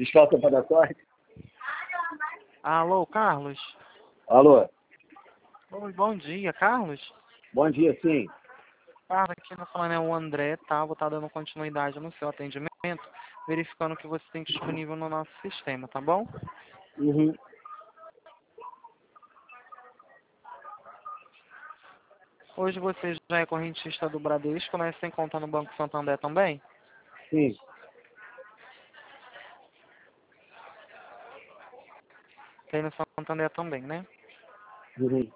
Desfalta para dar sorte. Alô, Carlos? Alô, Oi, bom dia, Carlos? bom dia, sim. Carlos, aqui na falando é o André, tá? Vou estar dando continuidade no seu atendimento, verificando o que você tem disponível no nosso sistema, tá bom? Uhum. Hoje você já é correntista do Bradesco, né? Sem conta no Banco Santander também? Sim. Tem no Santander também, né? Uhum.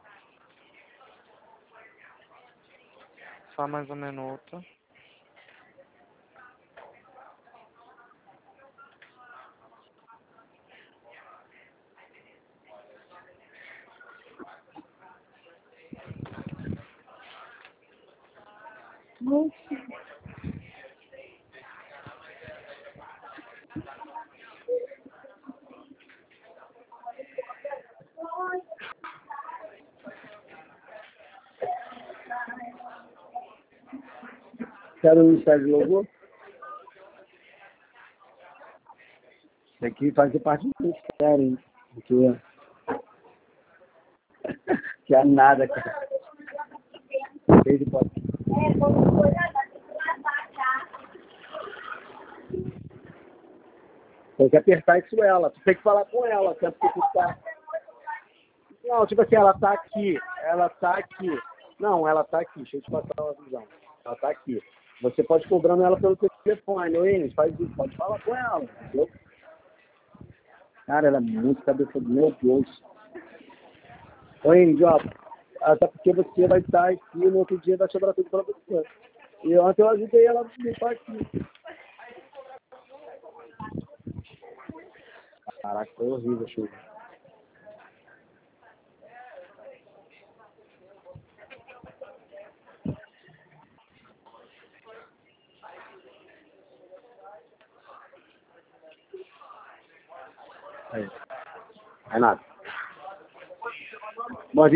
Só mais um minuto. Quero um Instagram de logo. Isso aqui faz parte do que eles querem. Porque... Quer nada, cara. Cheio de pode. Tem que apertar isso ela. Tu tem que falar com ela. Tanto que tu tá... Não, tipo assim, ela tá aqui. Ela tá aqui. Não, ela tá aqui. Deixa eu te passar uma visão. Ela tá aqui. Você pode cobrando ela pelo teu telefone. Oi, faz isso. Pode falar com ela. Entendeu? Cara, ela é muito cabeça do meu Deus. Oi, idiota. Até porque você vai estar aqui no outro dia vai sobrar tudo pra você. E ontem eu ajudei ela a limpar aqui. Caraca, foi horrível a chuva. Aí. Renato.